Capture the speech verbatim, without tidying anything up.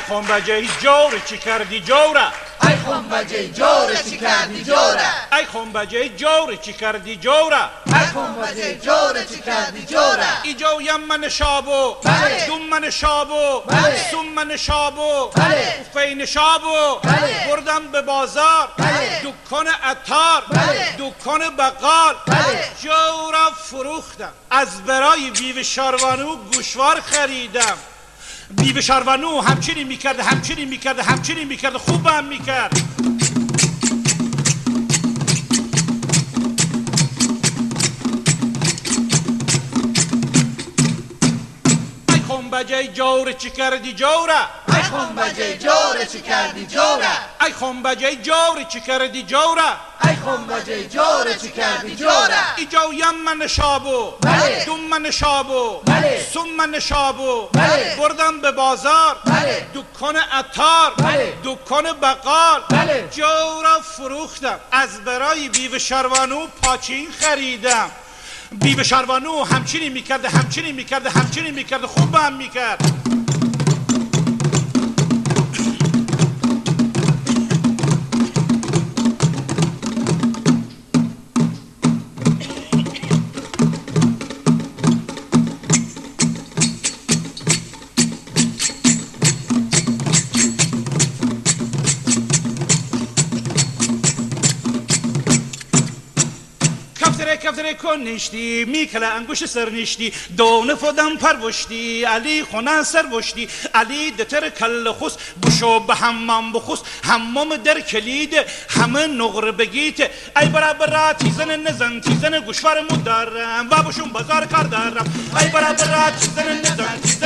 خنبجه جور چی کردی جوره ای خنبجه جور چی کردی جوره ای خنبجه جور چی کردی جوره ای خنبجه جور چی کردی جوره ایجا یمن شابو بله دومن شابو بله سومن شابو بله فین شابو بله بردم به بازار بله دکان عطار بله دکان بقال بله جورا فروختم از برای بیوه شاروانو گوشوار خریدم بیوه شاروانو همچنین میکرده همچنین میکرده همچنین میکرده خوبم میکرد ای خنبجه جور چی کردی جوره ای خنبجه جور چی کردی جوره ای خنبجه جور چی کردی جوره ای خنبجه جور چی کردی جوره ایجا یمن شابو بله دومن شابو بله سومن شابو بله بردم به بازار بله دکان عطار بله دکان بقال بله جورا فروختم از برای بیوه شاروانو پاچین خریدم بیوه شاروانو همچنین میکرده همچنین میکرده همچنین میکرده خوبم میکرد کفتره کفتره کنشتی میکله انگوش سرنشتی دونه فدم پروشتی علی خونه سروشتی علی دتر کل خس بشو به حمام بخوس حمام در کلید همه نغر بگیت ای برابر تیزن نزن تیزن گوشوار مدارم و بشون بازار کار دارم ای برابر تیزن نزن تیزن